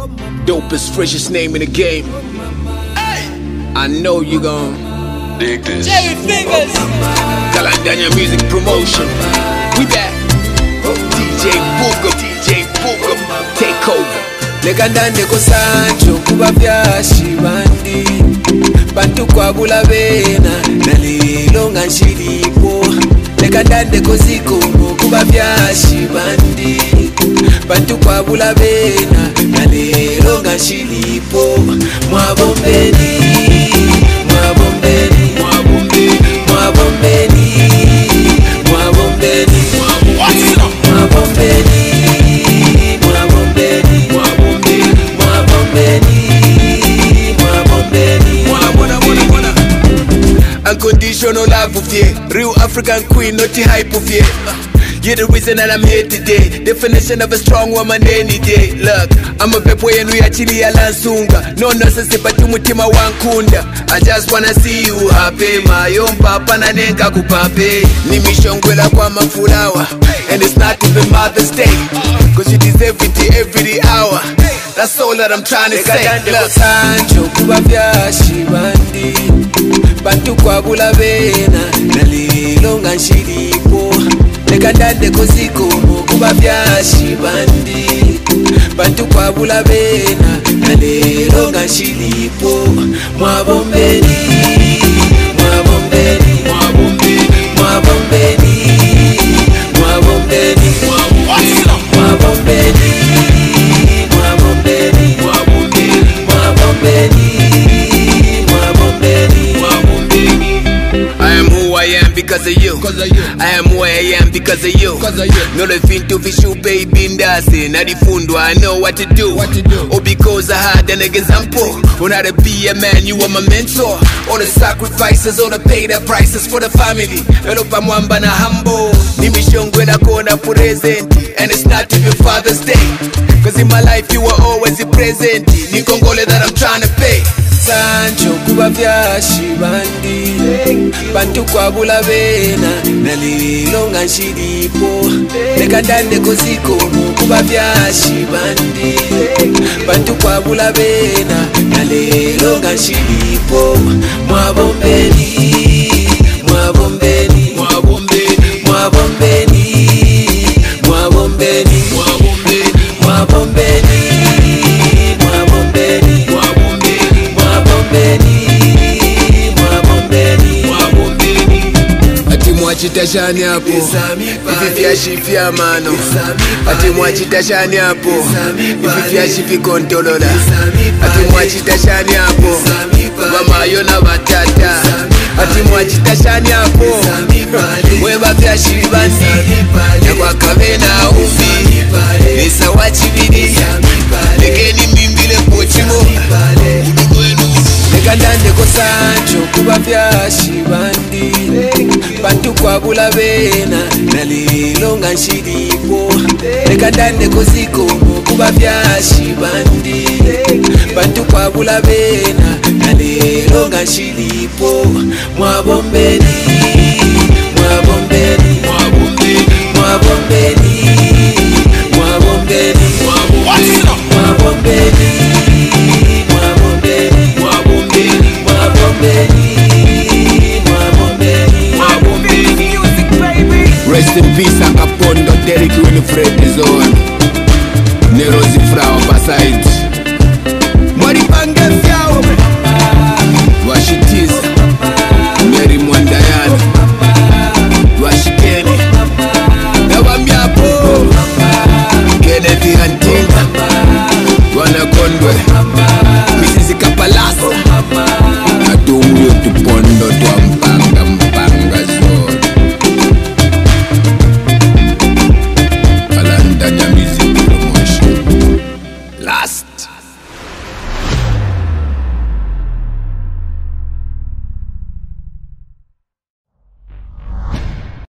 Dopest, freshest name in the game. I know you gon' dig this. Jerry Fingers. Kalandanya Music Promotion. We back. DJ Booga, take over. Lekandande ko Sancho kuba vyashi bandi bantu kwabula bena nalilo nganshilipo. Lekandande ko Ziko kuba vyashi bandi bantu kwabula bena nalilo nganshilipo. Mwabombeni mwabombeni mwabombeni mwabombeni mwabombeni mwabombeni unconditional love of you, real African queen, not the hype of you. You're the reason that I'm here today. Definition of a strong woman any day. Look, I'm a pepo yenu ya chili ya lansunga. No nonsense but umutima wankunda. I just wanna see you happy. Mayon papa na nenga kupape. Nimishongwela kwa mafulawa. And it's not even Mother's Day, cause you deserve it every hour. That's all that I'm trying to say. Look, Sancho kuba vyashi bandi bantu kwabula bena nalilo nganshilipo. Lekandande ko Ziko kuba vyashi bandi bantu kwabula bena nalilo nganshilipo. Mwabombeni mwabombeni mwabombeni mwabombeni mwabombeni mwabombeni because of you. I am who I am because of you. No living to visual baby ndase. Nadifundwa, I know what to do. Oh, because I had an example. On how to be a man, you are my mentor. All the sacrifices, all the paid prices for the family. Elopa mwamba na humble. Nimishongwela kona present. And it's not even Father's Day, cause in my life you were always present. Ni Kongole that I'm trying to pay. Sancho kuba vyashi bandi bantu kwabula bena nalilo nganshilipo. Lekandande ko Ziko kuba vyashi bandi bantu kwabula bena nalilo nganshilipo. Mwabombeni mwabombeni mwabombeni mwabombeni mwabombeni mwabombeni mwachita shani hapo hivi vyashi vya mano. Ati mwachita shani hapo hivi vyashi vikontolola. Ati mwachita shani hapo mama yona batata. Ati mwachita shani hapo weba vyashi bandi yakwa kabena umbi nisa wachibidi lekeni mimbile pochimo. Lekandande ko Sancho kuba vyashi bandi bantu kwabula bena nalilo nganshilipo. Lekandande ko Ziko kuba vyashi bandi bantu kwabula bena nalilo nganshilipo. Mwabombeni mwabombeni mwabombeni mwabombeni mwabombeni mwabombeni. Rest in peace, Akapondo, Derek Winifred is on. Nerozi Frau Baside.